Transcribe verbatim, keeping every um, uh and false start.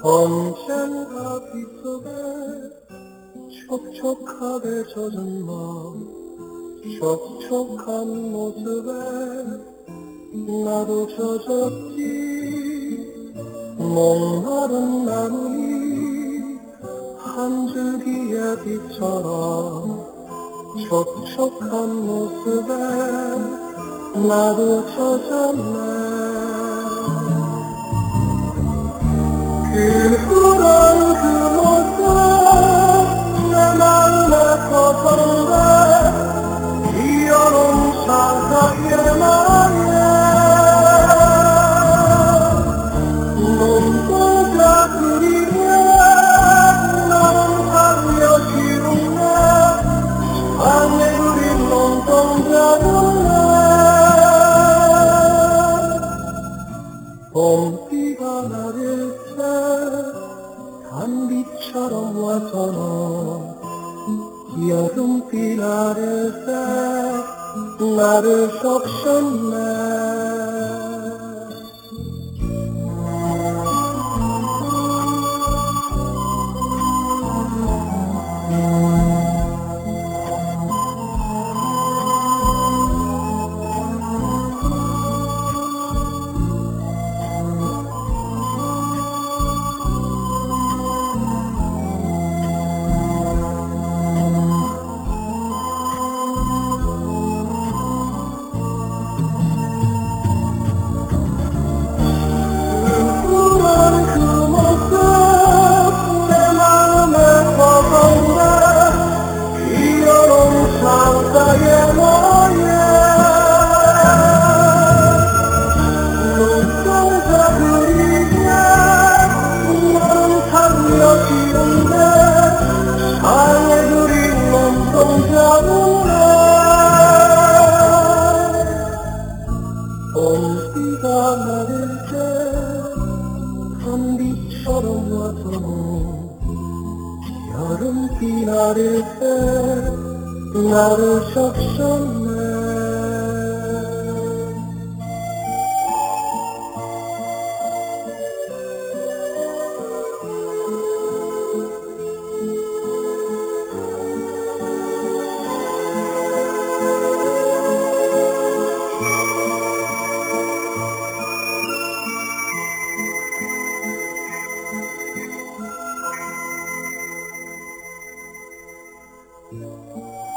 언젠가 빗속에 촉촉하게 젖은 마음, 촉촉한 모습에 나도 젖었지. 목마른 나무잎 한 줄기의 빛처럼 촉촉한 모습에 나도 젖었네. 그 푸른 그 모습 내 맘에 퍼져오네. 이어놓은 사사의 맘에 눈동자 그리네. 나는 하며 지우네. 방에 그린 눈동자구네. 봄비가 내릴 때 단비처럼 와서 너 여름비 내릴 때 나를 적셨네. 봄비가 내릴 때 단비처럼 와서 여름비 내릴 때 나를 적셨네. Thank you.